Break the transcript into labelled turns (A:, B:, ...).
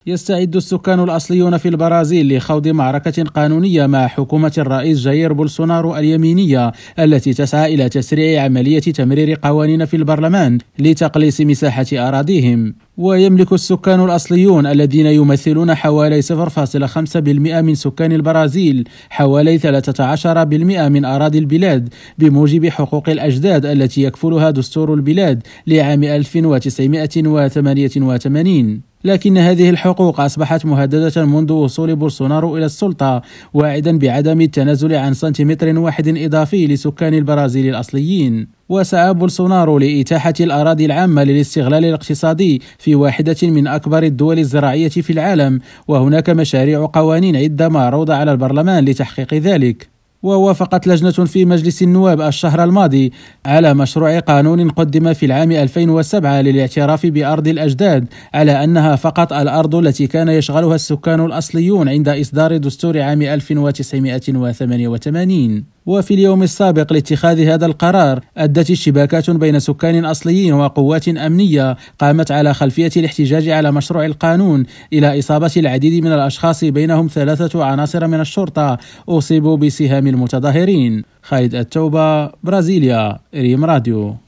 A: يستعد السكان الأصليون في البرازيل لخوض معركة قانونية مع حكومة الرئيس جاير بولسونارو اليمينية التي تسعى إلى تسريع عملية تمرير قوانين في البرلمان لتقليص مساحة أراضيهم. ويملك السكان الأصليون الذين يمثلون حوالي 0.5% من سكان البرازيل حوالي 13% من أراضي البلاد بموجب حقوق الأجداد التي يكفلها دستور البلاد لعام 1988. لكن هذه الحقوق أصبحت مهددة منذ وصول بولسونارو إلى السلطة، واعدا بعدم التنازل عن سنتيمتر واحد إضافي لسكان البرازيل الأصليين. وسعى بولسونارو لإتاحة الأراضي العامة للاستغلال الاقتصادي في واحدة من أكبر الدول الزراعية في العالم، وهناك مشاريع قوانين عدة معروضة على البرلمان لتحقيق ذلك. ووافقت لجنة في مجلس النواب الشهر الماضي على مشروع قانون قدم في العام 2007 للاعتراف بأرض الأجداد على أنها فقط الأرض التي كان يشغلها السكان الأصليون عند إصدار دستور عام 1988. وفي اليوم السابق لاتخاذ هذا القرار أدت اشتباكات بين سكان أصليين وقوات أمنية قامت على خلفية الاحتجاج على مشروع القانون إلى إصابة العديد من الأشخاص بينهم 3 عناصر من الشرطة أصيبوا بسهام المتظاهرين. خالد التوبة، برازيليا، ريم راديو.